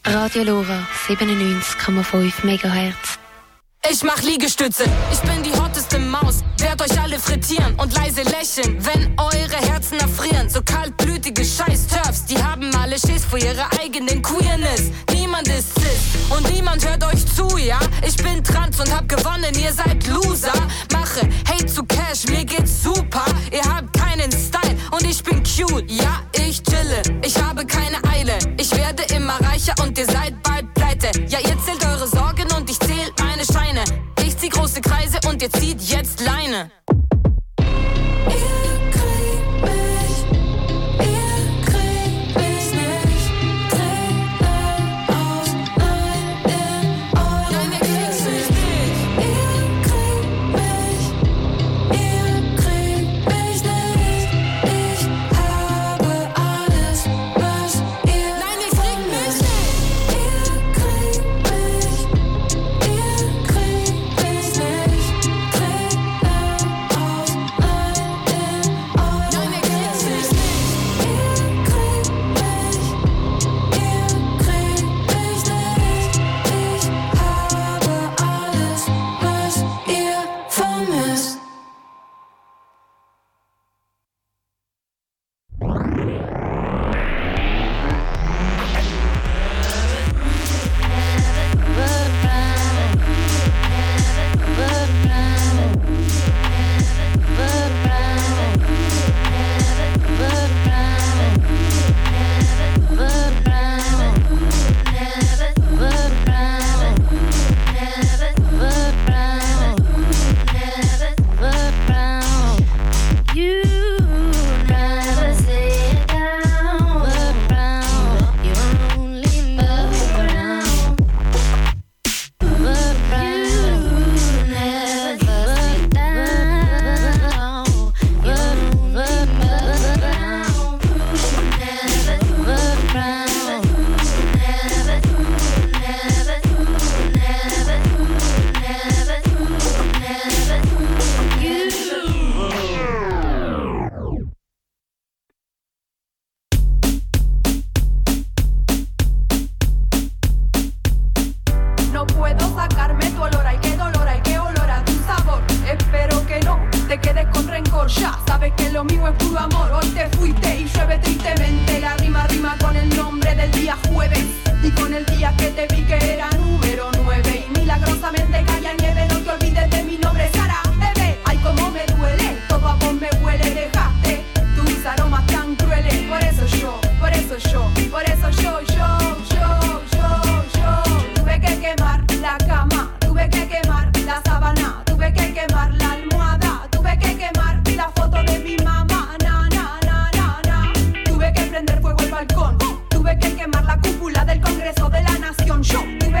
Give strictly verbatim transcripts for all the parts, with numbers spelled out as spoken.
Radio Lora siebenundneunzig Komma fünf Megahertz. Ich mach Liegestütze, ich bin die hotteste Maus. Werd euch alle frittieren und leise lächeln, wenn eure Herzen erfrieren. So kaltblütige Scheiß-Turfs, die haben alle Schiss vor ihrer eigenen Queerness. Niemand ist cis und niemand hört euch zu, ja? Ich bin trans und hab gewonnen, ihr seid Loser. Mache Hate zu Cash, mir geht's super. Ihr habt keinen Style und ich bin cute. Ja, ich chille, ich habe keine Eile. Ich werde immer reicher und ihr seid bald pleite. Ja, ihr zählt eure Sorgen und ich zähl meine Scheine. Ich zieh große Kreise und ihr zieht jetzt Leine. Tuve que quemar la cúpula del Congreso de la Nación. Yo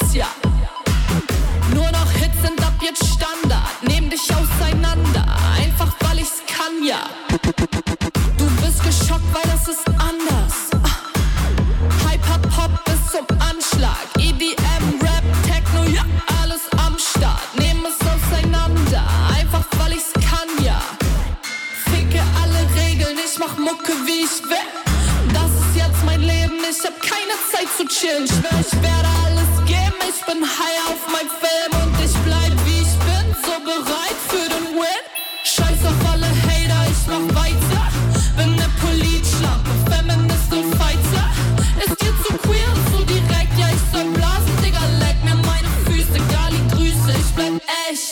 alles, ja. Nur noch Hits sind ab jetzt Standard. Nehm dich auseinander, einfach weil ich's kann, ja. Du bist geschockt, weil das ist anders. Hyper-Pop bis zum Anschlag. E D M, Rap, Techno, ja, alles am Start. Nehm es auseinander, einfach weil ich's kann, ja. Ficke alle Regeln, ich mach Mucke wie ich will. Das ist jetzt mein Leben, ich hab keine Zeit zu chillen. Schwör, ich werde alles geben, ich bin high auf mein Film. Und ich bleib wie ich bin, so bereit für den Win. Scheiß auf alle Hater, ich mach weiter. Bin ne Politschlampe, Feminist und Fighter. Ist dir zu queer und zu direkt, ja ich soll blasen, Digga, leck mir meine Füße. Gali Grüße, ich bleib echt.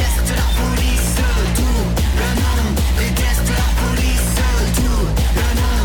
Tout le monde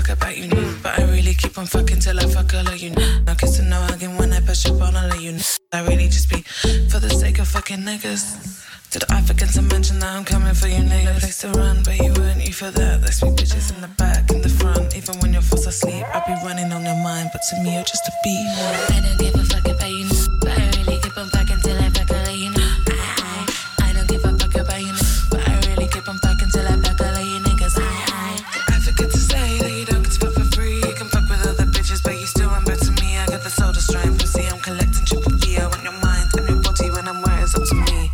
fuck about you, but I really keep on fucking till I fuck all of you. No kissing, no hugging when I push up on all of you. I really just be for the sake of fucking niggas. Did I forget to mention that I'm coming for you, nigga? Place to run, but you weren't you for that. There's me bitches in the back, in the front. Even when you're fast asleep, I'll be running on your mind. But to me, you're just a beat. I don't give a fuck about you, but I really keep on fucking till I fuck all of you. I, I, I don't give a fuck about you, but I really keep on fucking till I fuck all of you niggas. I, I, I forget to say that you don't get to fuck for free. You can fuck with other bitches, but you still run back to me. I got the soda strain, pussy. I'm collecting triple D. I want your mind and your body when I'm where it's up to me.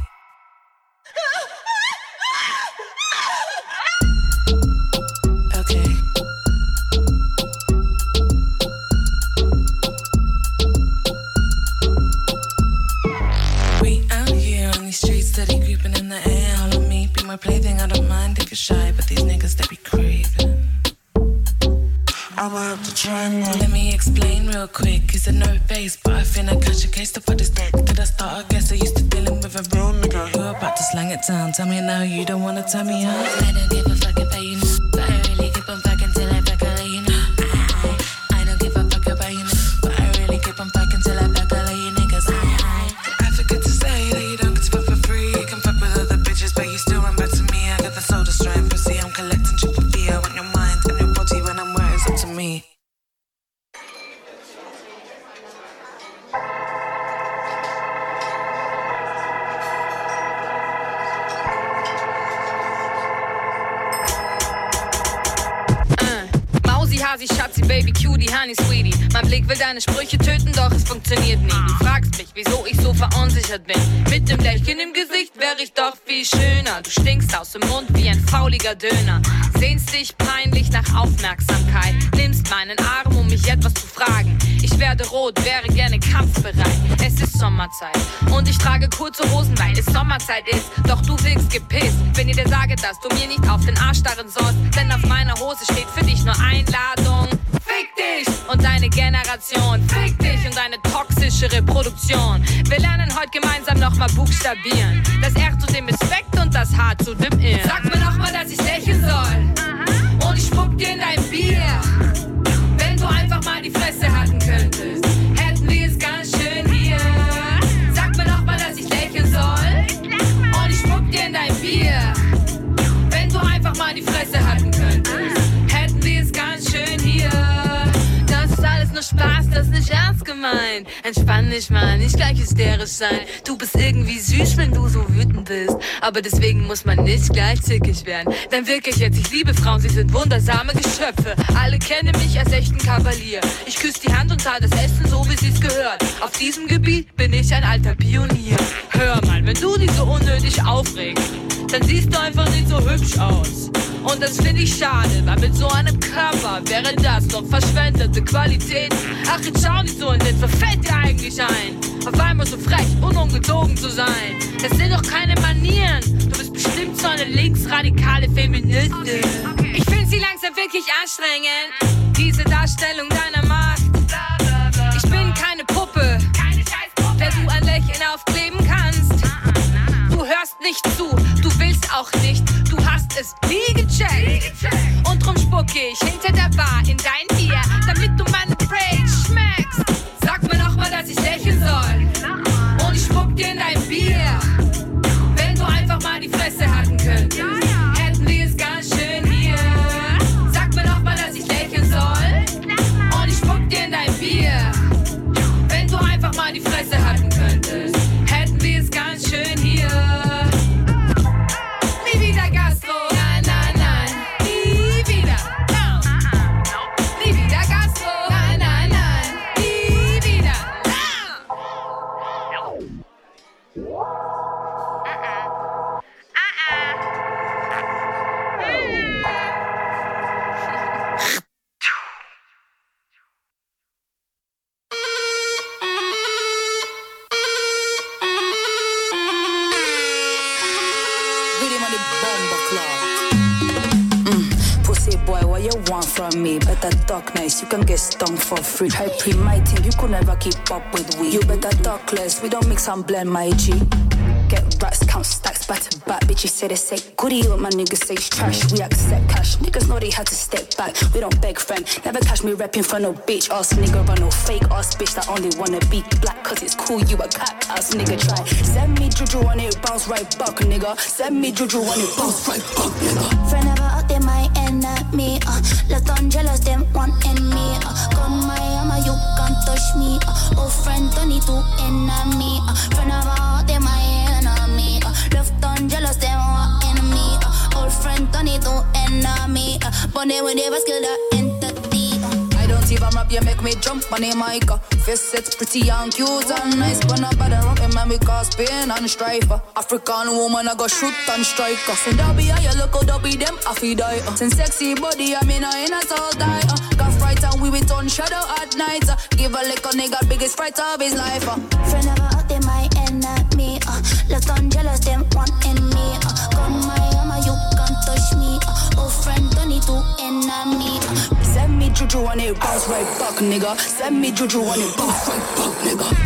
Plaything, I don't mind if you're shy, but these niggas, they be craving. I'ma have to try more. Let me explain real quick. You said no face, but I finna catch a case to put this dick. Did I start? I guess I used to dealing with a real nigga. You're about to slang it down. Tell me now, you don't wanna tell me how. I don't give a fuck about you, but I really keep on fucking till I fuck all of you. I, I, I don't give a fuck about you, but I really keep on fucking till I fuck all of you niggas. I, I, I forget to say that you don't get to fuck for free. You can fuck with other bitches, but you still run back to me. I got the soda strain, pussy. I'm collecting triple D. I want your mind and your body when I'm where it's up to me. Hasi, Schatzi, Baby, Cutie, Honey, Sweetie. Mein Blick will deine Sprüche töten, doch es funktioniert nie. Du fragst mich, wieso ich so verunsichert bin. Mit dem Lächeln im Gesicht wäre ich doch viel schöner. Du stinkst aus dem Mund wie ein fauliger Döner. Sehnst dich peinlich nach Aufmerksamkeit. Nimmst meinen Arm, um mich etwas zu fragen. Ich werde rot, wäre gerne kampfbereit. Es ist Sommerzeit und ich trage kurze Hosen, weil es Sommerzeit ist. Doch du wirkst gepisst, wenn ich dir sage, dass du mir nicht auf den Arsch starren sollst. Denn auf meiner Hose steht für dich nur Einladung. Fick dich und deine Generation. Fick dich und deine toxische Reproduktion. Wir lernen heute gemeinsam nochmal buchstabieren. Das R zu dem Respekt und das H zu dem Ir. Sag mir nochmal, dass ich lächeln soll. Und ich spuck dir in dein Bier. Wenn du einfach mal die Fresse halten könntest, hätten wir es ganz schön hier. Sag mir nochmal, dass ich lächeln soll. Und ich spuck dir in dein Bier. Wenn du einfach mal die Fresse halten könntest, hätten wir es ganz schön hier. Das ist alles nur Spaß, das ist nicht ernst gemeint. Entspann dich mal, nicht gleich hysterisch sein. Du bist irgendwie süß, wenn du so wütend bist. Aber deswegen muss man nicht gleich zickig werden. Denn wirklich jetzt, ich liebe Frauen, sie sind wundersame Geschöpfe. Alle kennen mich als echten Kavalier. Ich küsse die Hand und zahle das Essen so, wie sie's gehört. Auf diesem Gebiet bin ich ein alter Pionier. Hör mal, wenn du dich so unnötig aufregst, dann siehst du einfach nicht so hübsch aus. Und das finde ich schade, weil mit so einem Körper wäre das doch verschwendete Qualität. Ach, jetzt schau nicht so und jetzt verfällt dir eigentlich ein, auf einmal so frech und ungezogen zu sein. Das sind doch keine Manieren, du bist bestimmt so eine linksradikale Feministin. Okay, okay. Ich finde sie langsam wirklich anstrengend, diese Darstellung deiner Macht. Ich bin keine Puppe, der du ein Lächeln aufkleben kannst. Du hörst nicht zu, du willst auch nicht, du hast es nie gecheckt. Und drum spucke ich hinter der Bar in dein Bier, damit du meine Rage schmeckst. Sag mir nochmal, dass ich lächeln soll. Und ich spuck dir in dein Bier. Wenn du einfach mal die Fresse halten könntest, hätten wir es ganz schön hier. Sag mir nochmal, dass ich lächeln soll. Und ich spuck dir in dein Bier. Wenn du einfach mal die Fresse halten könntest, hätten wir es ganz schön hier. Nie wieder Gastro, nein, nein, nein, nie wieder. No. Nie wieder Gastro, nein, nein, nein, nie wieder. No. From me, better talk nice, you can get stung for free. Try pre my thing, you could never keep up with we. You better talk less, we don't mix and blend, my G. Get racks, count stacks back to back. Bitches say they say goodie, but my niggas say it's trash. We accept cash. Niggas know they had to step back. We don't beg friend. Never catch me repping for no bitch ass nigga. Run no fake ass bitch that only wanna be black. Cause it's cool, you a cat ass nigga. Try. Send me juju on it, bounce right back, nigga. Send me juju on it, bounce right back, nigga. Friend never out there, my enemy. Uh, left on jealous, them wanting me. Uh, Gun my hammer, you can't touch me. Uh, oh friend, don't need to enemy. Uh, friend never out there, my enemy. Uh, left on jealous, them wanting me. Uh, old friend, don't need to enemy. Uh, but they will never skill that entity. Uh. I don't even rap, you make me jump on the mic. Uh. Face it's pretty and cute and nice. But not bad at rapping, man, we cause pain and strife. Uh. African woman, I go shoot and strike. Uh. Send that be how you look out, be them, I feel die. Uh. Send sexy body, I mean, I in a soul die. Uh. Got fright and we with on shadow at night. Uh. Give a lick a nigga biggest fright of his life. Uh. Friend never out there, my enemy. Uh. Left on jealous, them wanting me. Uh. Gun my hammer, you can't touch me. Uh. Oh friend, don't need to enemy. Uh. Send me juju on it, bounce right back, nigga. Send me juju on it, bounce right back, nigga.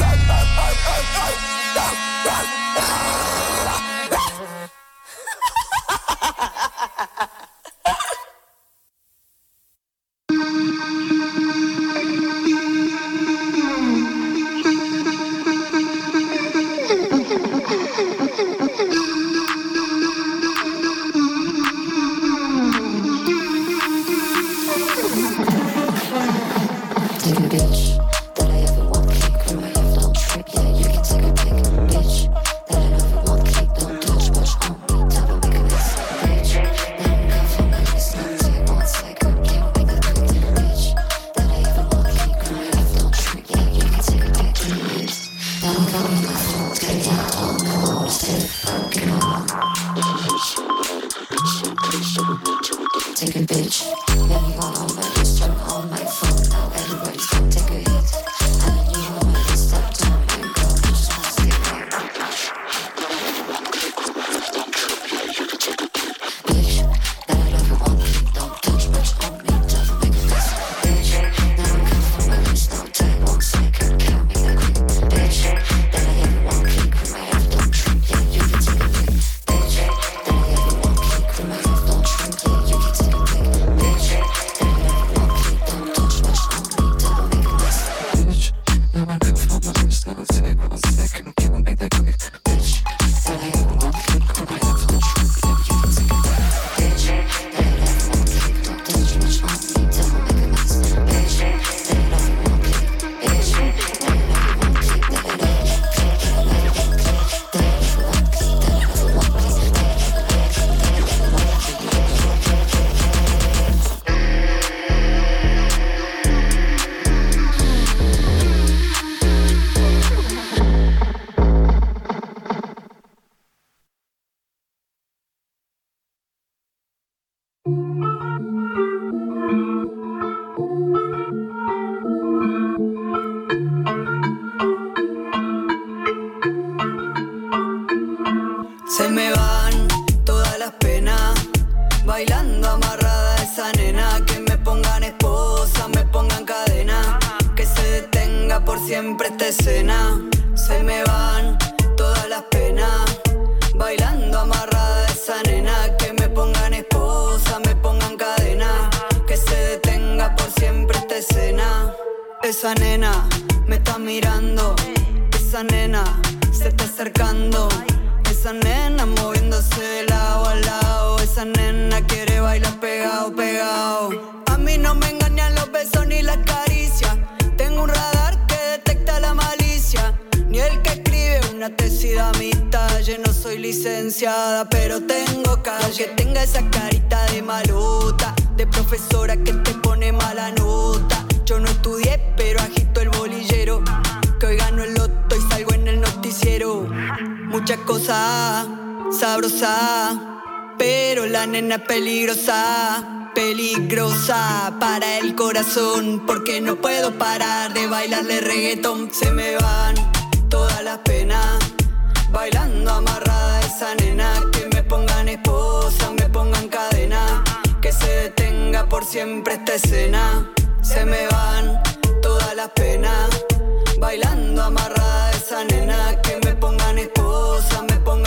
Se me van todas las penas, bailando amarrada esa nena. Que me pongan esposa, me pongan cadena, que se detenga por siempre esta escena. Se me van todas las penas, bailando amarrada esa nena. Que me pongan esposa, me pongan cadena, que se detenga por siempre esta escena. Esa nena me está mirando, esa nena se está acercando. Esa nena moviéndose de lado a lado. Esa nena quiere bailar pegado, pegado. A mí no me engañan los besos ni las caricias. Tengo un radar que detecta la malicia. Ni el que escribe una tesis de amistad. Yo no soy licenciada, pero tengo calle. Que tenga esa carita de malota, de profesora que te pone mala nota. Yo no estudié, pero agito el bolillero. Que hoy gano el loto y salgo en el noticiero. Muchas cosas sabrosas, pero la nena es peligrosa, peligrosa para el corazón, porque no puedo parar de bailarle reggaetón. Se me van todas las penas, bailando amarrada esa nena. Que me pongan esposa, me pongan cadena, que se detenga por siempre esta escena. Se me van todas las penas, bailando amarrada esa nena. Que me pongan esposa, me pongan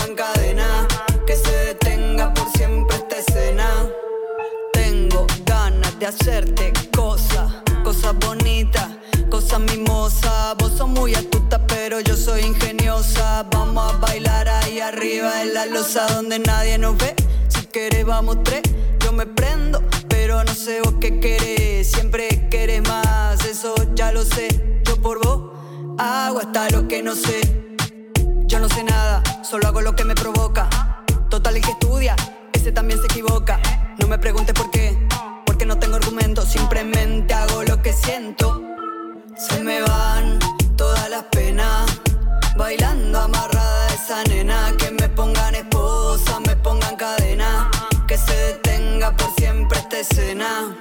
hacerte cosas, cosas bonitas, cosas mimosas. Vos sos muy astuta, pero yo soy ingeniosa. Vamos a bailar ahí arriba en la losa donde nadie nos ve. Si querés vamos tres, yo me prendo, pero no sé vos qué querés. Siempre querés más, eso ya lo sé. Yo por vos hago hasta lo que no sé. Yo no sé nada, solo hago lo que me provoca. Total, el que estudia, ese también se equivoca. No me preguntes por qué, porque no tengo argumentos. Simplemente hago lo que siento. Se me van todas las penas, bailando amarrada a esa nena. Que me pongan esposa, me pongan cadena, que se detenga por siempre esta escena.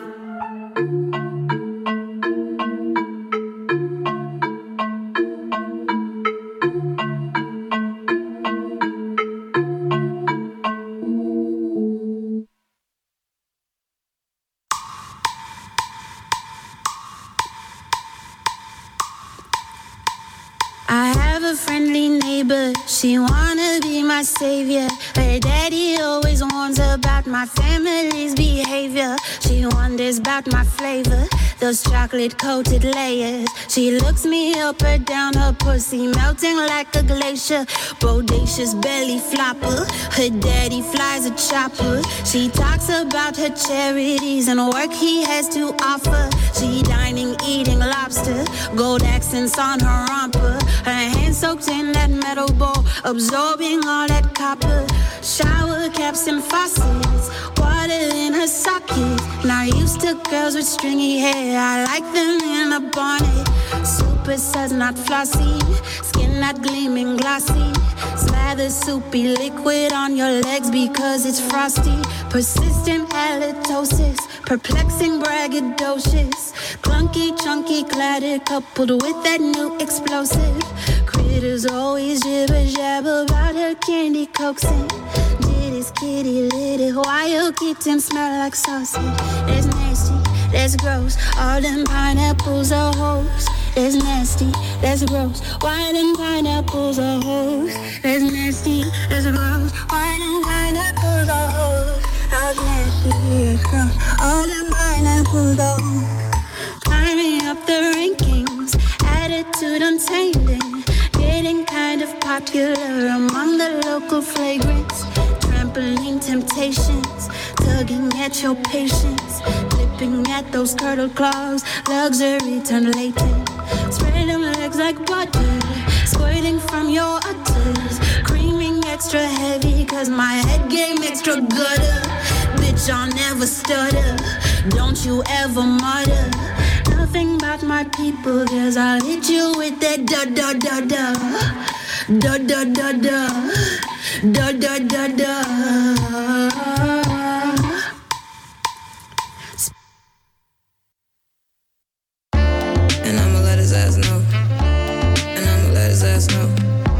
A friendly neighbor, she wanna be my savior. Her daddy always warns about my family's behavior. She wonders about my flavor, those chocolate coated layers. She looks me up or down, her pussy melting like a glacier. Bodacious belly flopper, her daddy flies a chopper. She talks about her charities and work he has to offer. She dining, eating lobster, gold accents on her romper. Her hands soaked in that metal bowl, absorbing all that copper. Shower caps and faucets, water in her sockets. Not used to girls with stringy hair, I like them in a bonnet. Super suds, not flossy, skin not gleaming glossy. Slather soupy liquid on your legs because it's frosty. Persistent halitosis, perplexing braggadocious. Clunky, chunky, clatter coupled with that new explosive. Critters always jibber jabber about her candy coaxing. Jitty's kitty litty, wild kitten smell like sausage. That's nasty, that's gross, all them pineapples are hoes. That's nasty, that's gross, why them pineapples are hoes. That's nasty, that's gross, why them pineapples are hoes. That's nasty, that's gross, all them pineapples are hoes. Climbing up the rankings, attitude untaming, getting kind of popular among the local flagrants. Trampoline temptations, tugging at your patience, clipping at those turtle claws, luxury turned latent. Spread them legs like butter, squirting from your udders, creaming extra heavy cause my head game extra gutter. Bitch, I'll never stutter, don't you ever mutter nothing about my people, cause I'll hit you with that da da da da da da da da da da da da. And I'ma let his ass know. And I'ma let his ass know.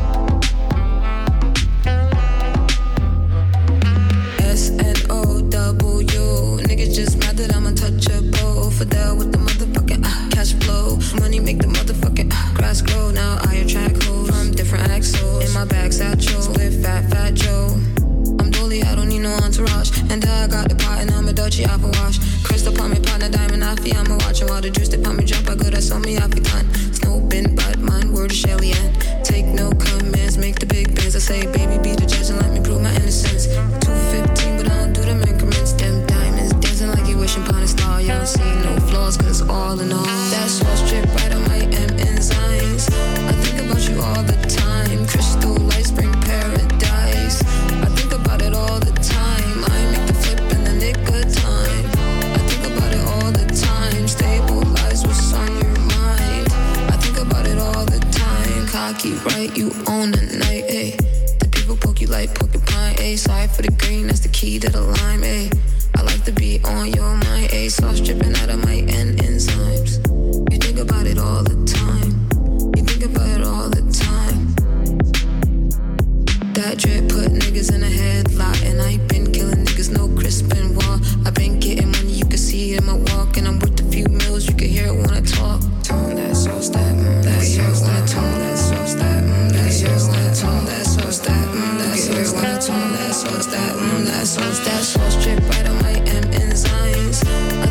S N O W. Niggas just mad that I'm untouchable. Fidel with the motherfucking uh, cash flow. Money make the motherfucking uh, grass grow. Now I attract hoes from different axles. In my bag, satchel. Split fat, fat Joe. I'm Dolly, I don't need no entourage. And I got the pot and I'm a Dolce Apple wash. Crystal palm me, partner, diamond, Afi. I'm a watching while the juice they pump me jump. I good, I saw me, Afi gone. Snow bin, but mine, word of Shelly Ann. Take no commands, make the big bands. I say, baby, be the judge and let me prove my innocence. two fifteen, but I don't do them increments. Them diamonds dancing like you wishing upon a star. You don't see no flaws, cause all in all. That sauce drip right on my M enzymes. I think about you all the time. Crystal light, spring paradise. I think about it all the time. I make the flip in the nick of time. I think about it all the time. Stabilize what's on your mind. I think about it all the time. Cocky, right? You own the night, ayy. The people poke you like porcupine, ayy. Sorry for the green, that's the key to the lime, ayy. I like to be on your mind, ayy. Sauce dripping out of my N enzymes. You think about it all the time. You think about it all the time. That drip put niggas in a headlock. And I ain't been killing niggas, no crisp and wall. I been getting money, you can see it in my walk. And I'm worth a few mils, you can hear it when I talk. Tone that sauce, that, mm, that sauce, that, tone that sauce, that, mm, that sauce, that, tone that sauce, that, mm, that sauce, that, tone that sauce, that, mm, that sauce, that sauce drip right on my M enzymes. I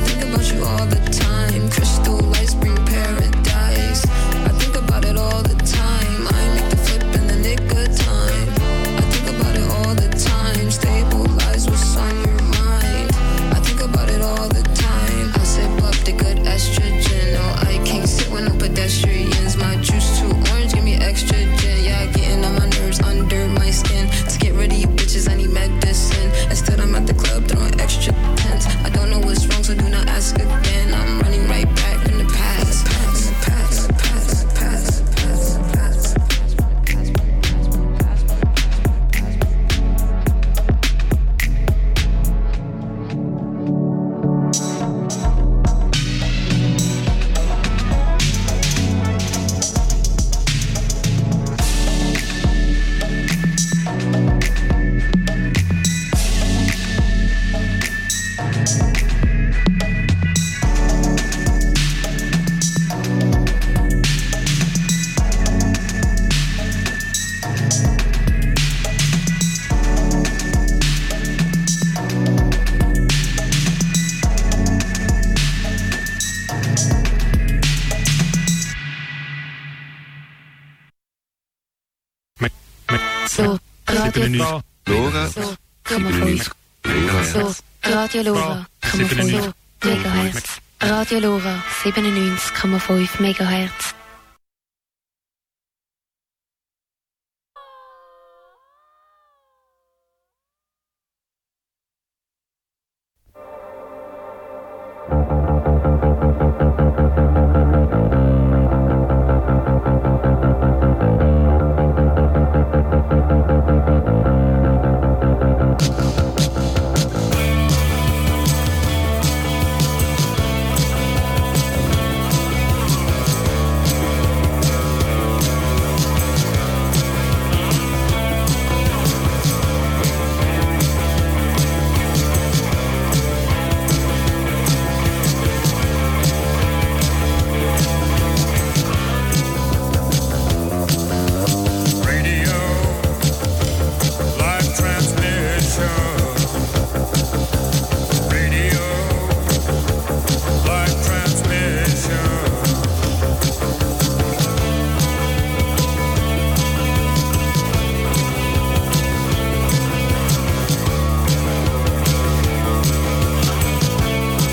So, Radio Lora. So, komma So, Radio Lora, komma fünf Megahertz. Radio Lora, siebenundneunzig Komma fünf Megahertz.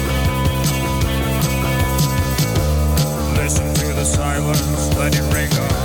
Let it ring on.